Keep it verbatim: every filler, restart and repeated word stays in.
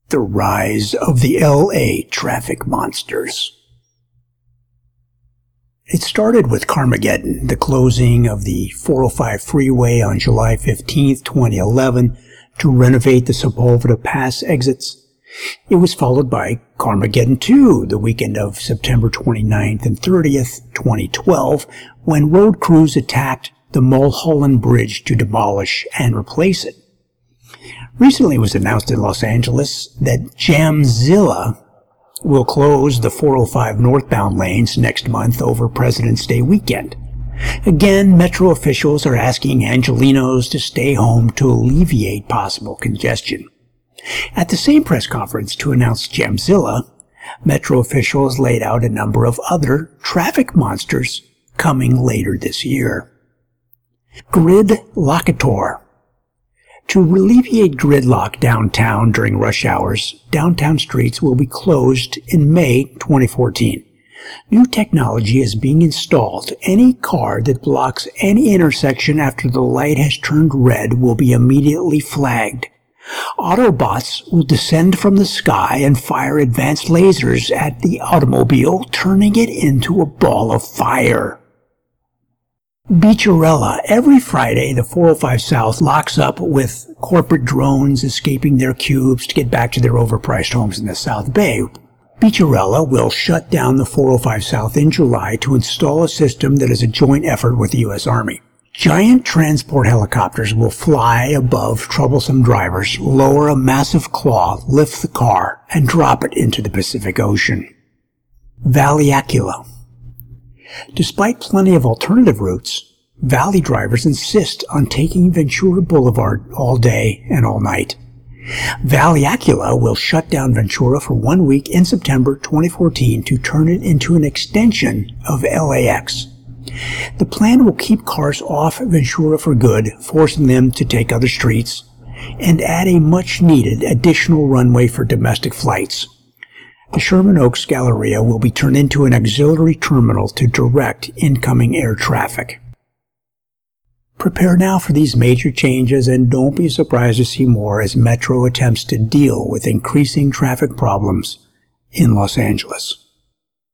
The rise of the L A traffic monsters. It started with Carmageddon, the closing of the four oh five freeway on July fifteenth, twenty eleven, to renovate the Sepulveda Pass exits. It was followed by Carmageddon two, the weekend of September twenty-ninth and thirtieth, twenty twelve, when road crews attacked the Mulholland Bridge to demolish and replace it. Recently it was announced in Los Angeles that Jamzilla will close the four oh five northbound lanes next month over President's Day weekend. Again, Metro officials are asking Angelenos to stay home to alleviate possible congestion. At the same press conference to announce Jamzilla, Metro officials laid out a number of other traffic monsters coming later this year. Gridlocator. To alleviate gridlock downtown during rush hours, downtown streets will be closed in May twenty fourteen. New technology is being installed. Any car that blocks any intersection after the light has turned red will be immediately flagged. Autobots will descend from the sky and fire advanced lasers at the automobile, turning it into a ball of fire. Beacherella. Every Friday, the four oh five South locks up with corporate drones escaping their cubes to get back to their overpriced homes in the South Bay. Beacherella will shut down the four oh five South in July to install a system that is a joint effort with the U S Army. Giant transport helicopters will fly above troublesome drivers, lower a massive claw, lift the car, and drop it into the Pacific Ocean. Valleacula. Despite plenty of alternative routes, Valley drivers insist on taking Ventura Boulevard all day and all night. Valleacula will shut down Ventura for one week in September twenty fourteen to turn it into an extension of L A X. The plan will keep cars off Ventura for good, forcing them to take other streets, and add a much-needed additional runway for domestic flights. The Sherman Oaks Galleria will be turned into an auxiliary terminal to direct incoming air traffic. Prepare now for these major changes and don't be surprised to see more as Metro attempts to deal with increasing traffic problems in Los Angeles.